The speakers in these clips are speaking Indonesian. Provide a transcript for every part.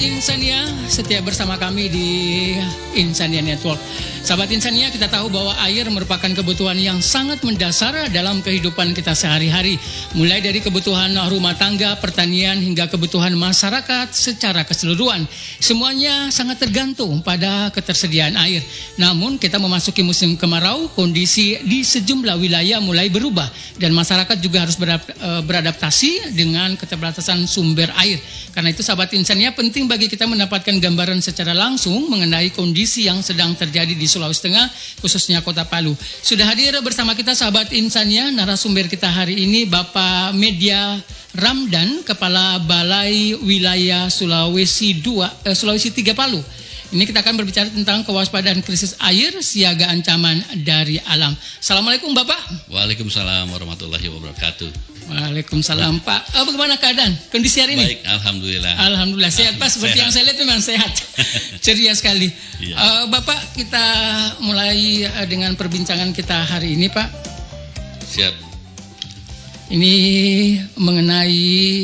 Insania, setia bersama kami di Insania Network. Sahabat Insania, kita tahu bahwa air merupakan kebutuhan yang sangat mendasar dalam kehidupan kita sehari-hari. Mulai dari kebutuhan rumah tangga, pertanian, hingga kebutuhan masyarakat secara keseluruhan. Semuanya sangat tergantung pada ketersediaan air. Namun kita memasuki musim kemarau, kondisi di sejumlah wilayah mulai berubah. Dan masyarakat juga harus beradaptasi dengan keterbatasan sumber air. Karena itu sahabat Insania, penting bagi kita mendapatkan gambaran secara langsung mengenai kondisi yang sedang terjadi di Sulawesi Tengah, khususnya Kota Palu. Sudah hadir bersama kita sahabat Insania, narasumber kita hari ini Bapak Media Ramdan, Kepala Balai Wilayah Sulawesi 3 Palu. Ini kita akan berbicara tentang kewaspadaan krisis air, siaga ancaman dari alam. Assalamualaikum Bapak. Waalaikumsalam warahmatullahi wabarakatuh. Waalaikumsalam Pak. Bagaimana keadaan, kondisi hari ini? Baik, alhamdulillah. Alhamdulillah sehat Pak, seperti yang saya lihat memang sehat. Ceria sekali. Iya. Bapak, kita mulai dengan perbincangan kita hari ini Pak. Siap. Ini mengenai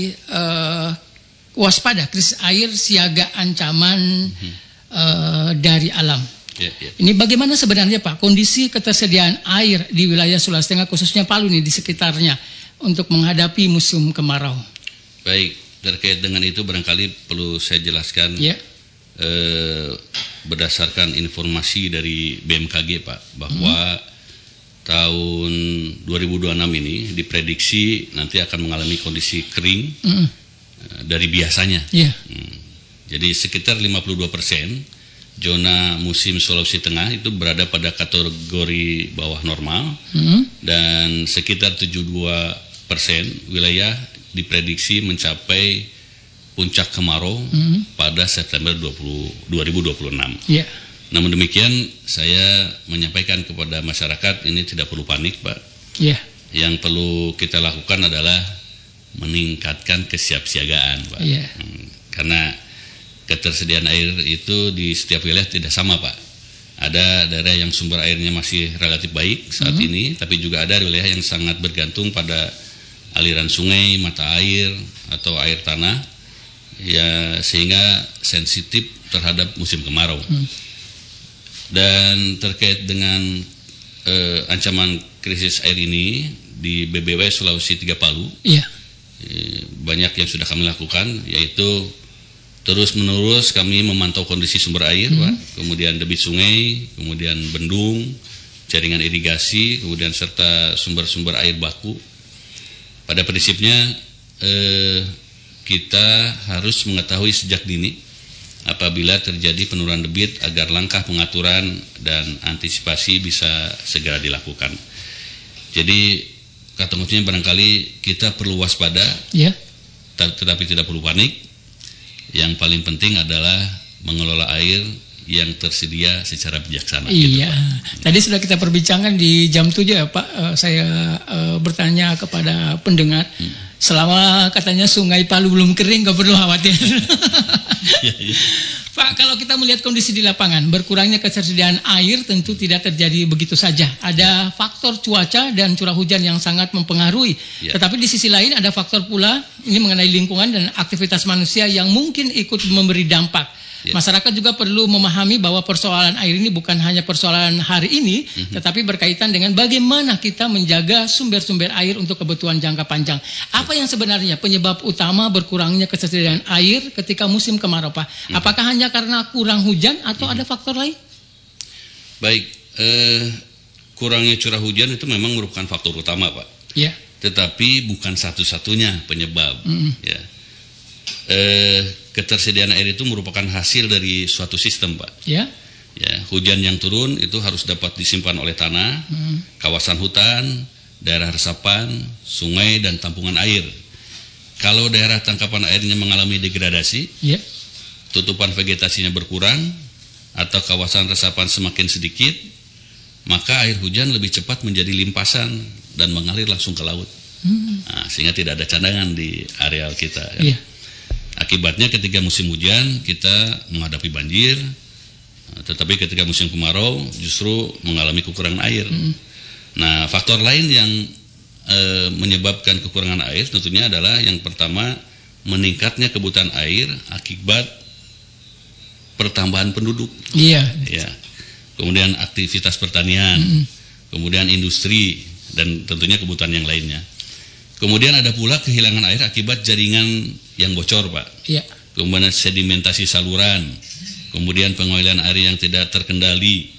waspada krisis air, siaga ancaman dari alam. Ya. Ini bagaimana sebenarnya Pak kondisi ketersediaan air di wilayah Sulawesi Tengah, khususnya Palu nih di sekitarnya untuk menghadapi musim kemarau? Baik, terkait dengan itu barangkali perlu saya jelaskan. Ya. Berdasarkan informasi dari BMKG Pak, bahwa tahun 2026 ini diprediksi nanti akan mengalami kondisi kering dari biasanya. Ya. Jadi sekitar 52% zona musim Sulawesi Tengah itu berada pada kategori bawah normal, dan sekitar 72% wilayah diprediksi mencapai puncak kemarau pada September 2026. Ya. Namun demikian saya menyampaikan kepada masyarakat ini tidak perlu panik Pak. Ya. Yang perlu kita lakukan adalah meningkatkan kesiapsiagaan Pak. Ya. Karena ketersediaan air itu di setiap wilayah tidak sama Pak. Ada daerah yang sumber airnya masih relatif baik saat ini, tapi juga ada wilayah yang sangat bergantung pada aliran sungai, mata air, atau air tanah, ya sehingga sensitif terhadap musim kemarau. Dan terkait dengan ancaman krisis air ini di BBW Sulawesi 3 Palu, banyak yang sudah kami lakukan, yaitu terus-menerus kami memantau kondisi sumber air, Pak, kemudian debit sungai, kemudian bendung, jaringan irigasi, kemudian serta sumber-sumber air baku. Pada prinsipnya kita harus mengetahui sejak dini apabila terjadi penurunan debit agar langkah pengaturan dan antisipasi bisa segera dilakukan. Jadi kata kuncinya barangkali kita perlu waspada, tetapi tidak perlu panik. Yang paling penting adalah mengelola air yang tersedia secara bijaksana. Iya, gitu, tadi sudah kita perbincangkan di jam 7 ya Pak. Saya bertanya kepada pendengar, selama katanya sungai Palu belum kering, gak perlu khawatir. Ya. Pak, kalau kita melihat kondisi di lapangan, berkurangnya ketersediaan air tentu tidak terjadi begitu saja. Ada faktor cuaca dan curah hujan yang sangat mempengaruhi. Ya. Tetapi di sisi lain ada faktor pula, ini mengenai lingkungan dan aktivitas manusia yang mungkin ikut memberi dampak. Ya. Masyarakat juga perlu memahami bahwa persoalan air ini bukan hanya persoalan hari ini, tetapi berkaitan dengan bagaimana kita menjaga sumber-sumber air untuk kebutuhan jangka panjang. Apa yang sebenarnya penyebab utama berkurangnya ketersediaan air ketika musim kemarau, Pak? Apakah hanya karena kurang hujan atau ada faktor lain? Baik, kurangnya curah hujan itu memang merupakan faktor utama, Pak. Ya. Tetapi bukan satu-satunya penyebab. Ya. Ketersediaan air itu merupakan hasil dari suatu sistem, Pak. Ya. Ya, hujan yang turun itu harus dapat disimpan oleh tanah, kawasan hutan, daerah resapan, sungai dan tampungan air. Kalau daerah tangkapan airnya mengalami degradasi, tutupan vegetasinya berkurang, atau kawasan resapan semakin sedikit, maka air hujan lebih cepat menjadi limpasan dan mengalir langsung ke laut. Nah, sehingga tidak ada cadangan di areal kita. Ya. Akibatnya ketika musim hujan kita menghadapi banjir, tetapi ketika musim kemarau justru mengalami kekurangan air. Nah, faktor lain yang menyebabkan kekurangan air tentunya adalah yang pertama meningkatnya kebutuhan air akibat pertambahan penduduk. Iya. Ya. Kemudian aktivitas pertanian, kemudian industri, dan tentunya kebutuhan yang lainnya. Kemudian ada pula kehilangan air akibat jaringan yang bocor, Pak. Iya. Kemudian sedimentasi saluran, kemudian pengaliran air yang tidak terkendali,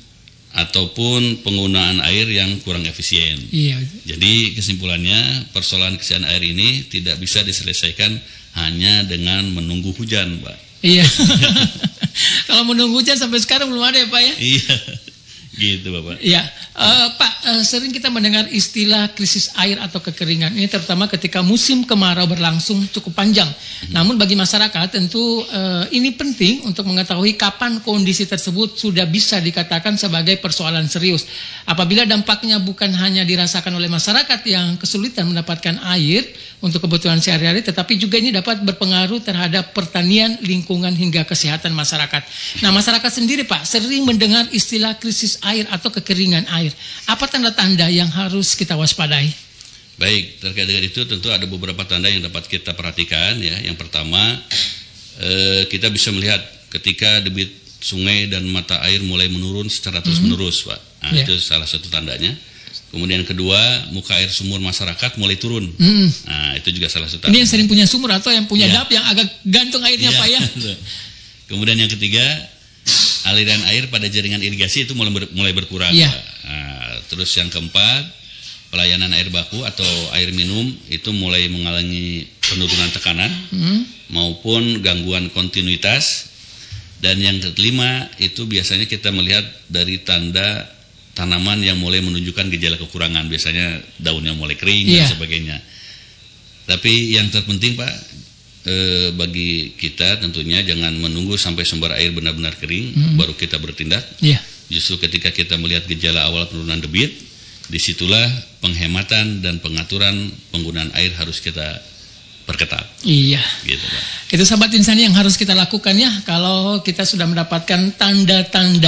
ataupun penggunaan air yang kurang efisien. Iya. Jadi kesimpulannya persoalan kesehatan air ini tidak bisa diselesaikan hanya dengan menunggu hujan, Pak. Iya. Kalau menunggu hujan sampai sekarang belum ada ya, Pak ya? Iya. Gitu, Bapak. Ya, Pak, sering kita mendengar istilah krisis air atau kekeringan. Ini terutama ketika musim kemarau berlangsung cukup panjang. Namun bagi masyarakat tentu ini penting untuk mengetahui kapan kondisi tersebut sudah bisa dikatakan sebagai persoalan serius. Apabila dampaknya bukan hanya dirasakan oleh masyarakat yang kesulitan mendapatkan air untuk kebutuhan sehari-hari, tetapi juga ini dapat berpengaruh terhadap pertanian, lingkungan, hingga kesehatan masyarakat. Nah, masyarakat sendiri, Pak, sering mendengar istilah krisis air atau kekeringan air. Apa tanda-tanda yang harus kita waspadai? Baik, terkait dengan itu tentu ada beberapa tanda yang dapat kita perhatikan ya. Yang pertama, kita bisa melihat ketika debit sungai dan mata air mulai menurun secara terus-menerus, Pak. Nah, itu salah satu tandanya. Kemudian kedua, muka air sumur masyarakat mulai turun. Nah, itu juga salah satu tanda. Ini yang sering punya sumur atau yang punya dap yang agak gantung airnya, Pak ya? Kemudian yang ketiga, aliran air pada jaringan irigasi itu mulai berkurang. Nah, terus yang keempat, pelayanan air baku atau air minum itu mulai mengalami penurunan tekanan maupun gangguan kontinuitas. Dan yang kelima itu biasanya kita melihat dari tanda tanaman yang mulai menunjukkan gejala kekurangan, biasanya daunnya mulai kering dan sebagainya. Tapi yang terpenting, Pak, bagi kita tentunya jangan menunggu sampai sumber air benar-benar kering baru kita bertindak. Justru ketika kita melihat gejala awal penurunan debit, disitulah penghematan dan pengaturan penggunaan air harus kita perketat. Iya. Gitu, Pak. Itu sahabat insani yang harus kita lakukan ya, kalau kita sudah mendapatkan tanda-tanda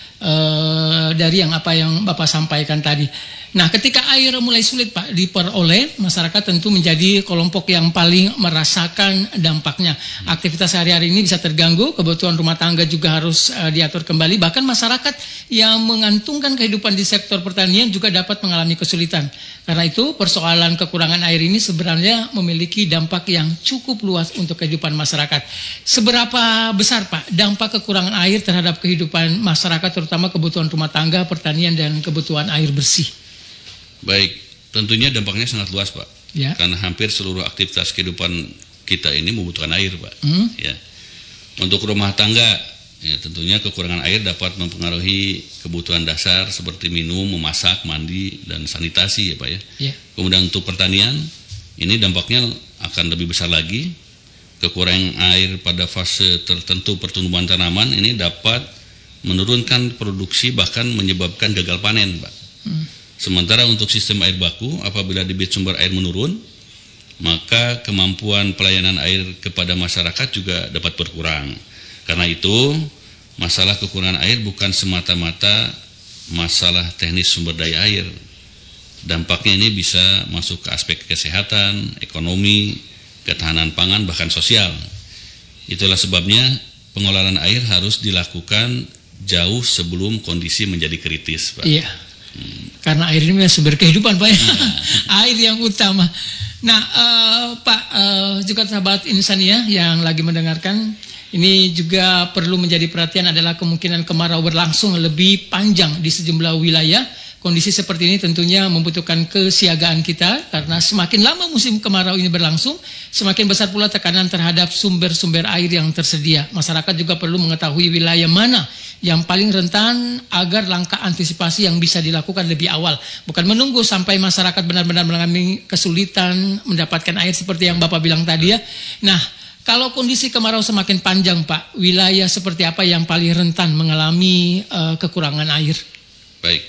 dari yang apa yang Bapak sampaikan tadi. Nah, ketika air mulai sulit, Pak, diperoleh, masyarakat tentu menjadi kelompok yang paling merasakan dampaknya. Aktivitas sehari-hari ini bisa terganggu, kebutuhan rumah tangga juga harus diatur kembali. Bahkan masyarakat yang mengantungkan kehidupan di sektor pertanian juga dapat mengalami kesulitan. Karena itu, persoalan kekurangan air ini sebenarnya memiliki dampak yang cukup luas untuk kehidupan masyarakat. Seberapa besar, Pak, dampak kekurangan air terhadap kehidupan masyarakat, terutama kebutuhan rumah tangga, pertanian, dan kebutuhan air bersih? Baik, tentunya dampaknya sangat luas, Pak. Ya. Karena hampir seluruh aktivitas kehidupan kita ini membutuhkan air, Pak. Ya. Untuk rumah tangga, ya, tentunya kekurangan air dapat mempengaruhi kebutuhan dasar seperti minum, memasak, mandi, dan sanitasi, ya, Pak ya. Kemudian untuk pertanian, ini dampaknya akan lebih besar lagi. Kekurangan air pada fase tertentu pertumbuhan tanaman ini dapat menurunkan produksi bahkan menyebabkan gagal panen, Pak. Sementara untuk sistem air baku, apabila debit sumber air menurun, maka kemampuan pelayanan air kepada masyarakat juga dapat berkurang. Karena itu, masalah kekurangan air bukan semata-mata masalah teknis sumber daya air. Dampaknya ini bisa masuk ke aspek kesehatan, ekonomi, ketahanan pangan, bahkan sosial. Itulah sebabnya pengelolaan air harus dilakukan jauh sebelum kondisi menjadi kritis, Pak. Iya. Karena air ini sumber kehidupan, Pak. Air yang utama. Nah, Pak, juga sahabat insani ya yang lagi mendengarkan, ini juga perlu menjadi perhatian adalah kemungkinan kemarau berlangsung lebih panjang di sejumlah wilayah. Kondisi seperti ini tentunya membutuhkan kesiagaan kita karena semakin lama musim kemarau ini berlangsung, semakin besar pula tekanan terhadap sumber-sumber air yang tersedia. Masyarakat juga perlu mengetahui wilayah mana yang paling rentan agar langkah antisipasi yang bisa dilakukan lebih awal. Bukan menunggu sampai masyarakat benar-benar mengalami kesulitan mendapatkan air seperti yang Bapak bilang tadi ya. Nah, kalau kondisi kemarau semakin panjang, Pak, wilayah seperti apa yang paling rentan mengalami kekurangan air? Baik.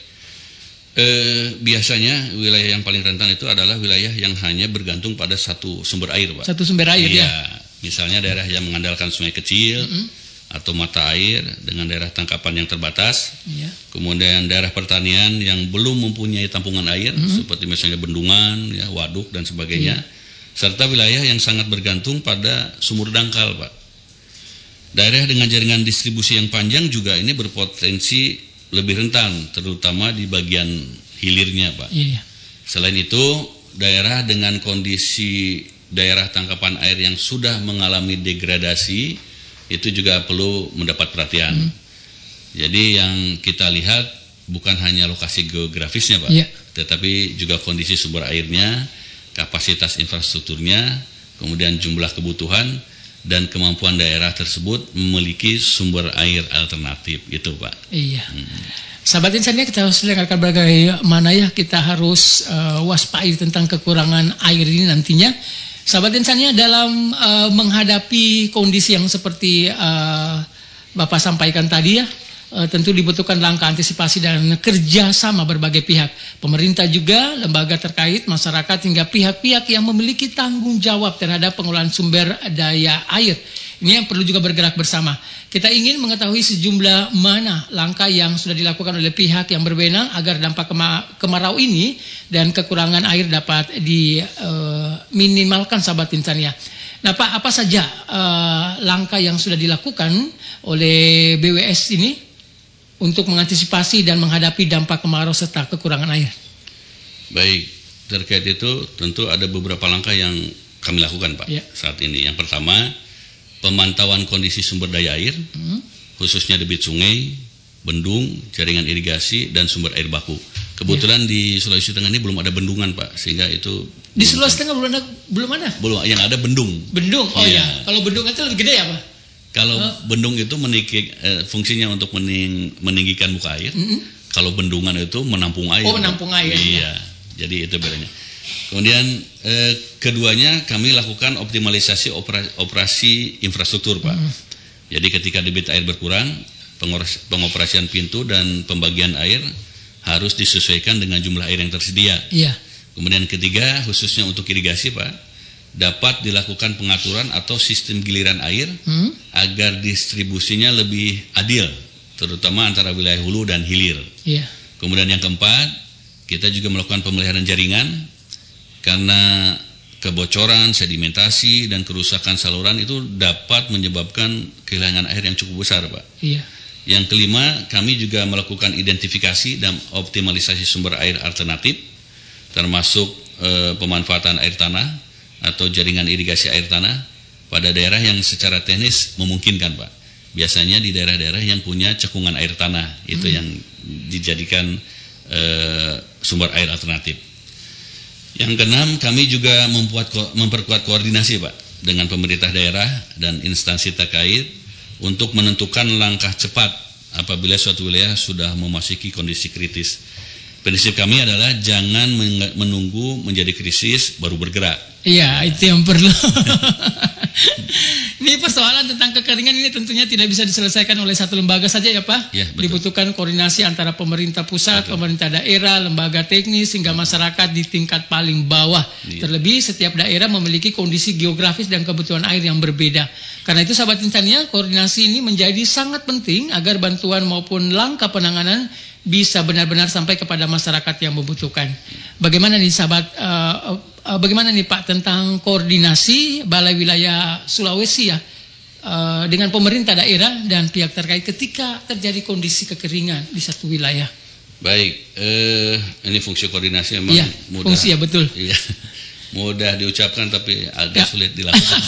Biasanya wilayah yang paling rentan itu adalah wilayah yang hanya bergantung pada satu sumber air, Pak. Satu sumber air, ya. Misalnya daerah yang mengandalkan sungai kecil atau mata air dengan daerah tangkapan yang terbatas. Kemudian daerah pertanian yang belum mempunyai tampungan air seperti misalnya bendungan, ya, waduk dan sebagainya. Serta wilayah yang sangat bergantung pada sumur dangkal, Pak. Daerah dengan jaringan distribusi yang panjang juga ini berpotensi lebih rentan, terutama di bagian hilirnya, Pak. Iya. Selain itu, daerah dengan kondisi daerah tangkapan air yang sudah mengalami degradasi itu juga perlu mendapat perhatian. Jadi yang kita lihat bukan hanya lokasi geografisnya, Pak, tetapi juga kondisi sumber airnya, kapasitas infrastrukturnya, kemudian jumlah kebutuhan dan kemampuan daerah tersebut memiliki sumber air alternatif, gitu, Pak. Iya. Sahabat Insania, kita harus dengarkan bagaimana ya kita harus waspada tentang kekurangan air ini nantinya. Sahabat Insania, dalam menghadapi kondisi yang seperti Bapak sampaikan tadi ya, tentu dibutuhkan langkah antisipasi dan kerjasama berbagai pihak. Pemerintah juga, lembaga terkait, masyarakat, hingga pihak-pihak yang memiliki tanggung jawab terhadap pengelolaan sumber daya air. Ini yang perlu juga bergerak bersama. Kita ingin mengetahui sejumlah mana langkah yang sudah dilakukan oleh pihak yang berwenang agar dampak kemarau ini dan kekurangan air dapat diminimalkan, sahabat Insania. Nah, Pak, apa saja langkah yang sudah dilakukan oleh BWS ini untuk mengantisipasi dan menghadapi dampak kemarau serta kekurangan air? Baik, terkait itu tentu ada beberapa langkah yang kami lakukan, Pak, saat ini. Yang pertama, pemantauan kondisi sumber daya air, khususnya debit sungai, bendung, jaringan irigasi, dan sumber air baku. Kebetulan di Sulawesi Tengah ini belum ada bendungan, Pak, sehingga itu... Di Sulawesi Tengah belum ada? Belum, yang ada bendung. Bendung, oh ya. Kalau bendung itu lebih gede ya, Pak? Kalau bendung itu fungsinya untuk meninggikan muka air. Kalau bendungan itu menampung air. Oh, menampung air. Iya, jadi itu bedanya. Kemudian keduanya kami lakukan optimalisasi operasi infrastruktur, Pak. Jadi ketika debit air berkurang, pengoperasian pintu dan pembagian air harus disesuaikan dengan jumlah air yang tersedia. Iya. Kemudian ketiga, khususnya untuk irigasi, Pak, dapat dilakukan pengaturan atau sistem giliran air agar distribusinya lebih adil, terutama antara wilayah hulu dan hilir. Iya. Kemudian yang keempat, kita juga melakukan pemeliharaan jaringan karena kebocoran, sedimentasi, dan kerusakan saluran itu dapat menyebabkan kehilangan air yang cukup besar, Pak. Iya. Yang kelima, kami juga melakukan identifikasi dan optimalisasi sumber air alternatif, termasuk pemanfaatan air tanah atau jaringan irigasi air tanah pada daerah yang secara teknis memungkinkan, Pak. Biasanya di daerah-daerah yang punya cekungan air tanah, itu yang dijadikan sumber air alternatif. Yang keenam, kami juga memperkuat koordinasi, Pak, dengan pemerintah daerah dan instansi terkait untuk menentukan langkah cepat apabila suatu wilayah sudah memasuki kondisi kritis. Prinsip kami adalah jangan menunggu menjadi krisis baru bergerak. Iya, itu yang perlu. Ini persoalan tentang kekeringan ini tentunya tidak bisa diselesaikan oleh satu lembaga saja ya, Pak. Ya, dibutuhkan koordinasi antara pemerintah pusat, pemerintah daerah, lembaga teknis, hingga masyarakat di tingkat paling bawah. Terlebih setiap daerah memiliki kondisi geografis dan kebutuhan air yang berbeda. Karena itu, sahabat Insania, koordinasi ini menjadi sangat penting agar bantuan maupun langkah penanganan bisa benar-benar sampai kepada masyarakat yang membutuhkan. Bagaimana nih, sahabat, bagaimana nih, Pak, tentang koordinasi Balai Wilayah Sulawesi ya dengan pemerintah daerah dan pihak terkait ketika terjadi kondisi kekeringan di satu wilayah? Baik, ini fungsi koordinasi memang mudah. Fungsi ya, betul. Iya, mudah diucapkan tapi agak sulit dilakukan.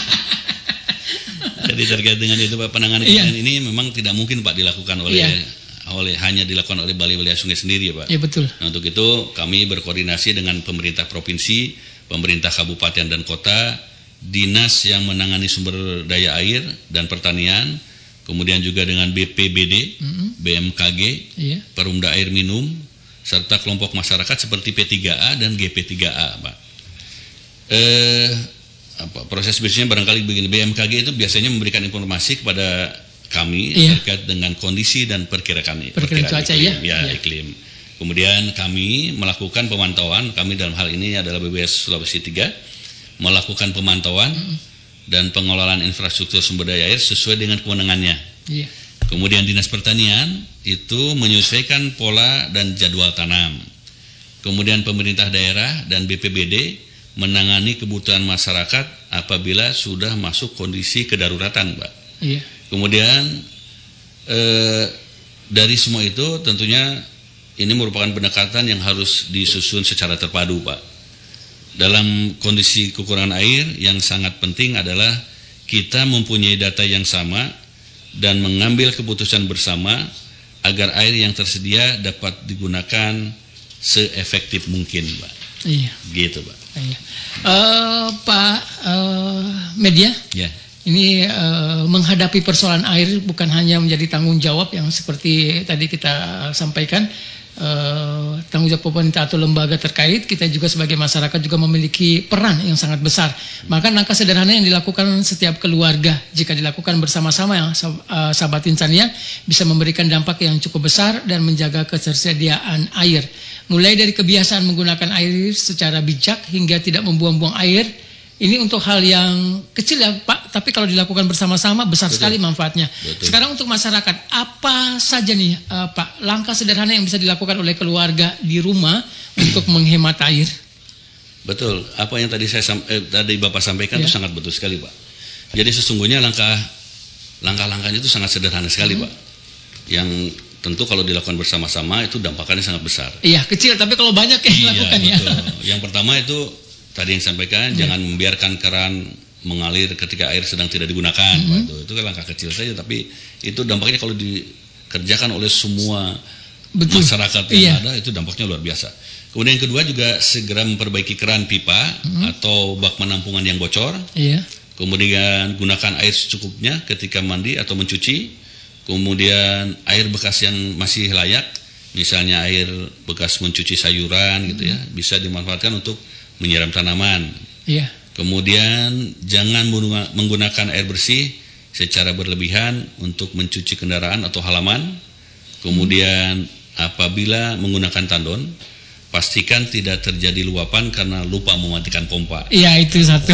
Jadi terkait dengan itu, Pak, penanganan ini memang tidak mungkin, Pak, dilakukan hanya dilakukan oleh Balai Wilayah Sungai sendiri, Pak. Iya, betul. Nah, untuk itu kami berkoordinasi dengan pemerintah provinsi, pemerintah kabupaten dan kota, dinas yang menangani sumber daya air dan pertanian, kemudian juga dengan BPBD, BMKG, Perumda Air Minum, serta kelompok masyarakat seperti P3A dan GP3A, Pak. Proses bisnisnya barangkali begini, BMKG itu biasanya memberikan informasi kepada kami terkait dengan kondisi dan perkiraan cuaca iklim. Kemudian kami melakukan pemantauan, kami dalam hal ini adalah BWS Sulawesi 3, melakukan pemantauan dan pengelolaan infrastruktur sumber daya air sesuai dengan kewenangannya. Kemudian Dinas Pertanian itu menyesuaikan pola dan jadwal tanam. Kemudian pemerintah daerah dan BPBD menangani kebutuhan masyarakat apabila sudah masuk kondisi kedaruratan, Pak. Iya. Kemudian dari semua itu tentunya ini merupakan pendekatan yang harus disusun secara terpadu, Pak. Dalam kondisi kekurangan air, yang sangat penting adalah kita mempunyai data yang sama dan mengambil keputusan bersama agar air yang tersedia dapat digunakan seefektif mungkin, Pak. Iya. Gitu, Pak. Iya. Pak Media. Ya. Ini menghadapi persoalan air bukan hanya menjadi tanggung jawab yang seperti tadi kita sampaikan, tanggung jawab pemerintah atau lembaga terkait, kita juga sebagai masyarakat juga memiliki peran yang sangat besar. Maka langkah sederhana yang dilakukan setiap keluarga jika dilakukan bersama-sama, yang sahabat Insania, bisa memberikan dampak yang cukup besar dan menjaga ketersediaan air. Mulai dari kebiasaan menggunakan air secara bijak hingga tidak membuang-buang air. Ini untuk hal yang kecil ya Pak, tapi kalau dilakukan bersama-sama besar sekali manfaatnya. Betul. Sekarang untuk masyarakat, apa saja nih Pak langkah sederhana yang bisa dilakukan oleh keluarga di rumah untuk menghemat air? Betul, apa yang tadi tadi Bapak sampaikan itu sangat betul sekali Pak. Jadi sesungguhnya langkah-langkahnya itu sangat sederhana sekali Pak. Yang tentu kalau dilakukan bersama-sama itu dampaknya sangat besar. Iya, kecil tapi kalau banyak yang dilakukan betul. Yang pertama itu tadi yang sampaikan, jangan membiarkan keran mengalir ketika air sedang tidak digunakan. Itu kan langkah kecil saja, tapi itu dampaknya kalau dikerjakan oleh semua masyarakat yang ada, itu dampaknya luar biasa. Kemudian yang kedua juga segera memperbaiki keran pipa atau bak penampungan yang bocor. Kemudian gunakan air secukupnya ketika mandi atau mencuci. Kemudian air bekas yang masih layak, misalnya air bekas mencuci sayuran gitu ya, bisa dimanfaatkan untuk menyiram tanaman. Iya. Kemudian jangan menggunakan air bersih secara berlebihan untuk mencuci kendaraan atau halaman. Kemudian apabila menggunakan tandon, pastikan tidak terjadi luapan karena lupa mematikan pompa. Iya, itu satu.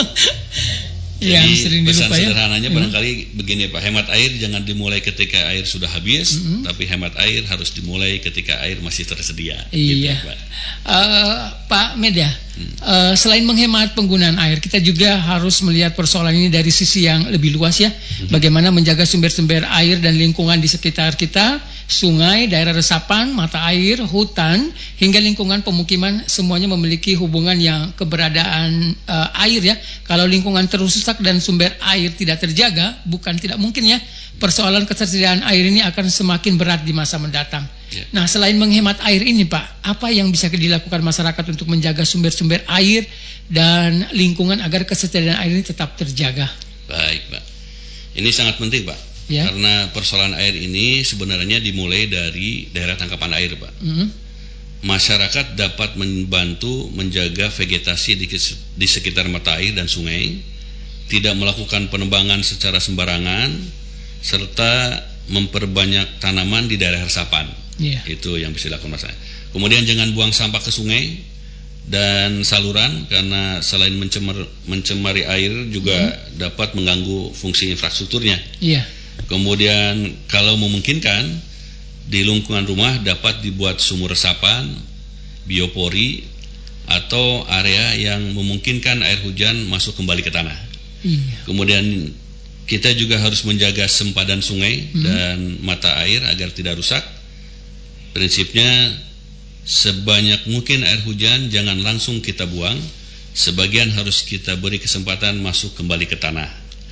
Jadi pesan sederhananya barangkali begini Pak, hemat air jangan dimulai ketika air sudah habis, tapi hemat air harus dimulai ketika air masih tersedia. Iya. Gitu, Pak. Pak Media, selain menghemat penggunaan air, kita juga harus melihat persoalan ini dari sisi yang lebih luas ya. Bagaimana menjaga sumber-sumber air dan lingkungan di sekitar kita, sungai, daerah resapan, mata air, hutan, hingga lingkungan pemukiman, semuanya memiliki hubungan yang keberadaan air ya. Kalau lingkungan terusak dan sumber air tidak terjaga, bukan tidak mungkin ya, persoalan ketersediaan air ini akan semakin berat di masa mendatang. Nah, selain menghemat air ini Pak, apa yang bisa dilakukan masyarakat untuk menjaga sumber-sumber air dan lingkungan agar ketersediaan air ini tetap terjaga? Baik Pak, ini sangat penting Pak. Karena persoalan air ini sebenarnya dimulai dari daerah tangkapan air Pak. Masyarakat dapat membantu menjaga vegetasi di sekitar mata air dan sungai, tidak melakukan penebangan secara sembarangan, serta memperbanyak tanaman di daerah resapan. Itu yang bisa dilakukan masyarakat. Kemudian jangan buang sampah ke sungai dan saluran, karena selain mencemari air juga dapat mengganggu fungsi infrastrukturnya. Kemudian kalau memungkinkan di lingkungan rumah dapat dibuat sumur resapan, biopori, atau area yang memungkinkan air hujan masuk kembali ke tanah. Kemudian kita juga harus menjaga sempadan sungai dan mata air agar tidak rusak. Prinsipnya sebanyak mungkin air hujan jangan langsung kita buang, sebagian harus kita beri kesempatan masuk kembali ke tanah.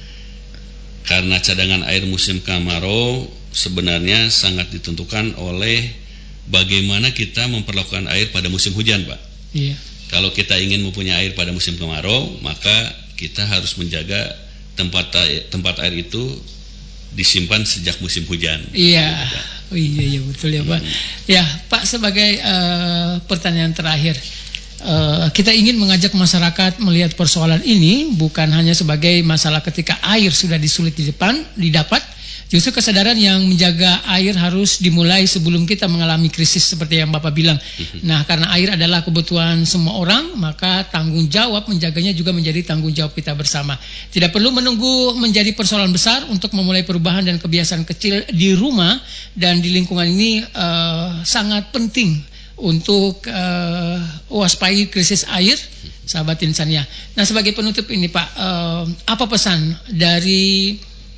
Karena cadangan air musim kemarau sebenarnya sangat ditentukan oleh bagaimana kita memperlakukan air pada musim hujan, Pak. Kalau kita ingin mempunyai air pada musim kemarau, maka kita harus menjaga tempat air itu disimpan sejak musim hujan. Iya betul ya Pak. Ya Pak, sebagai pertanyaan terakhir, kita ingin mengajak masyarakat melihat persoalan ini bukan hanya sebagai masalah ketika air sudah sulit didapat. Justru kesadaran yang menjaga air harus dimulai sebelum kita mengalami krisis seperti yang Bapak bilang. Nah, karena air adalah kebutuhan semua orang, maka tanggung jawab menjaganya juga menjadi tanggung jawab kita bersama. Tidak perlu menunggu menjadi persoalan besar untuk memulai perubahan dan kebiasaan kecil di rumah dan di lingkungan ini sangat penting untuk waspadai krisis air, sahabat Insania. Nah, sebagai penutup ini Pak, apa pesan dari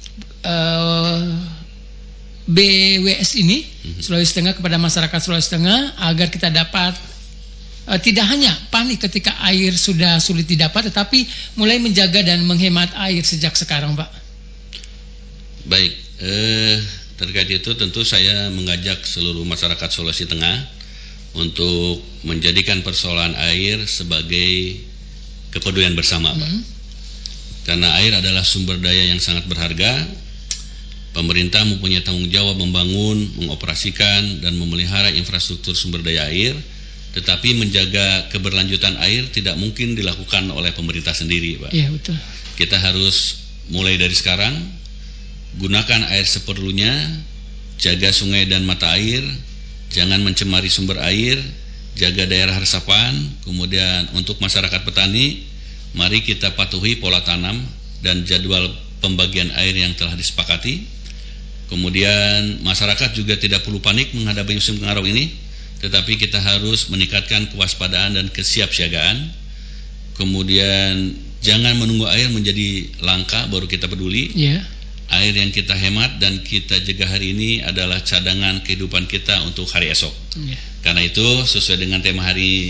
BWS ini Sulawesi Tengah kepada masyarakat Sulawesi Tengah agar kita dapat tidak hanya panik ketika air sudah sulit didapat, tetapi mulai menjaga dan menghemat air sejak sekarang, Pak. Baik, terkait itu tentu saya mengajak seluruh masyarakat Sulawesi Tengah untuk menjadikan persoalan air sebagai kepedulian bersama, Pak. Karena air adalah sumber daya yang sangat berharga. Pemerintah mempunyai tanggung jawab membangun, mengoperasikan, dan memelihara infrastruktur sumber daya air, tetapi menjaga keberlanjutan air tidak mungkin dilakukan oleh pemerintah sendiri, Pak. Iya, betul. Kita harus mulai dari sekarang, gunakan air seperlunya, jaga sungai dan mata air, jangan mencemari sumber air, jaga daerah resapan. Kemudian untuk masyarakat petani, mari kita patuhi pola tanam dan jadwal pembagian air yang telah disepakati. Kemudian masyarakat juga tidak perlu panik menghadapi musim kemarau ini, tetapi kita harus meningkatkan kewaspadaan dan kesiapsiagaan. Kemudian jangan menunggu air menjadi langka baru kita peduli. Air yang kita hemat dan kita jaga hari ini adalah cadangan kehidupan kita untuk hari esok. Karena itu sesuai dengan tema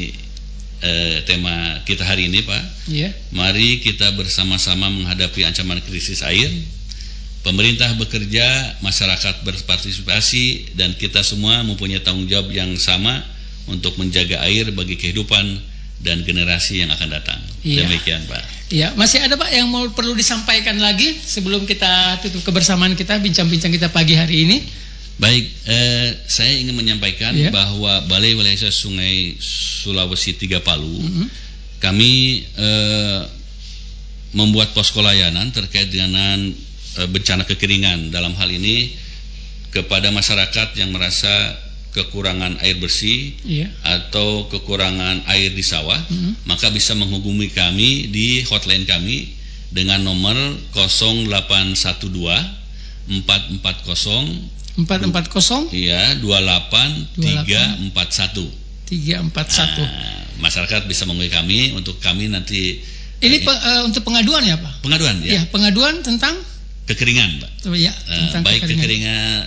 kita hari ini, Pak. Mari kita bersama-sama menghadapi ancaman krisis air. Pemerintah bekerja, masyarakat berpartisipasi, dan kita semua mempunyai tanggung jawab yang sama untuk menjaga air bagi kehidupan dan generasi yang akan datang. Demikian, Pak. Iya, masih ada, Pak, yang perlu disampaikan lagi sebelum kita tutup kebersamaan kita, bincang-bincang kita pagi hari ini? Baik, saya ingin menyampaikan bahwa Balai Wilayah Sungai Sulawesi 3 Palu, kami membuat posko layanan terkait dengan bencana kekeringan. Dalam hal ini kepada masyarakat yang merasa kekurangan air bersih atau kekurangan air di sawah, maka bisa menghubungi kami di hotline kami dengan nomor 0812 440 28 341. Masyarakat bisa menghubungi kami untuk kami nanti. Ini untuk pengaduan ya, Pak? Pengaduan, ya. Pengaduan tentang kekeringan, Pak. Baik kekeringan,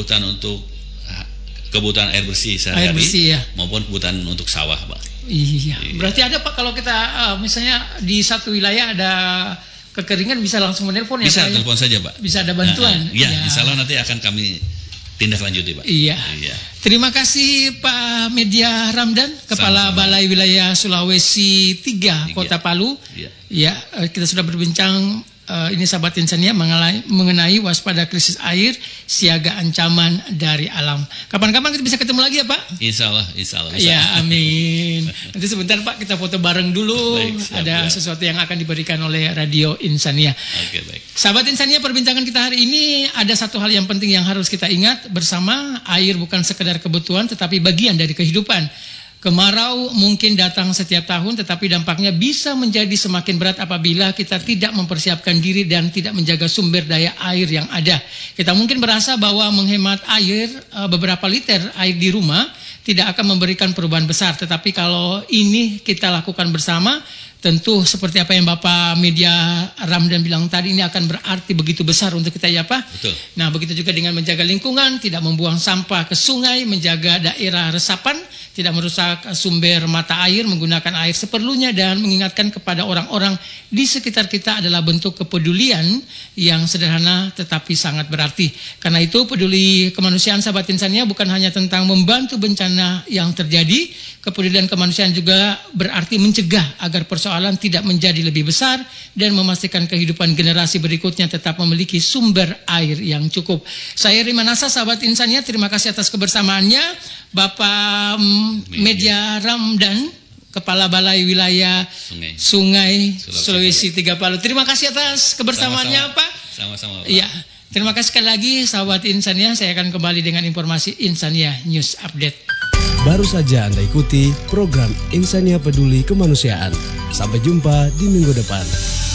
kebutuhan air bersih sehari-hari, maupun kebutuhan untuk sawah, Pak. Iya. Berarti ada, Pak, kalau kita misalnya di satu wilayah ada kekeringan bisa langsung menelpon ya, bisa, Pak? Bisa telepon saja, Pak. Bisa ada bantuan. Insya Allah nanti akan kami tindak lanjuti, Pak. Iya. Terima kasih Pak Media Ramdan, Kepala Balai Wilayah Sulawesi 3 Kota Palu. Ya, kita sudah berbincang ini sahabat Insania mengenai waspada krisis air, siaga ancaman dari alam. Kapan-kapan kita bisa ketemu lagi ya, Pak? Insya Allah. Ya, amin. Nanti sebentar, Pak, kita foto bareng dulu. Baik, ada sesuatu yang akan diberikan oleh Radio Insania. Oke, baik. Sahabat Insania, perbincangan kita hari ini ada satu hal yang penting yang harus kita ingat bersama. Air bukan sekedar kebutuhan, tetapi bagian dari kehidupan. Kemarau mungkin datang setiap tahun, tetapi dampaknya bisa menjadi semakin berat apabila kita tidak mempersiapkan diri dan tidak menjaga sumber daya air yang ada. Kita mungkin berasa bahwa menghemat air, beberapa liter air di rumah, tidak akan memberikan perubahan besar. Tetapi kalau ini kita lakukan bersama, tentu seperti apa yang Bapak Media Ramdan bilang tadi, ini akan berarti begitu besar untuk kita, ya, Pak? Betul. Nah, begitu juga dengan menjaga lingkungan, tidak membuang sampah ke sungai, menjaga daerah resapan, tidak merusak sumber mata air, menggunakan air seperlunya, dan mengingatkan kepada orang-orang di sekitar kita adalah bentuk kepedulian yang sederhana tetapi sangat berarti. Karena itu peduli kemanusiaan sahabat Insania bukan hanya tentang membantu bencana yang terjadi, kepedulian kemanusiaan juga berarti mencegah agar persoalan tidak menjadi lebih besar dan memastikan kehidupan generasi berikutnya tetap memiliki sumber air yang cukup. Saya Rima Nasa, sahabat Insania, terima kasih atas kebersamaannya. Bapak Media Ramdan, Kepala Balai Wilayah Sungai Sulawesi 3 Palu. Terima kasih atas kebersamaannya, Pak. Sama-sama, Pak. Iya, terima kasih sekali lagi sahabat Insania. Saya akan kembali dengan informasi Insania News Update. Baru saja Anda ikuti program Insania Peduli Kemanusiaan. Sampai jumpa di minggu depan.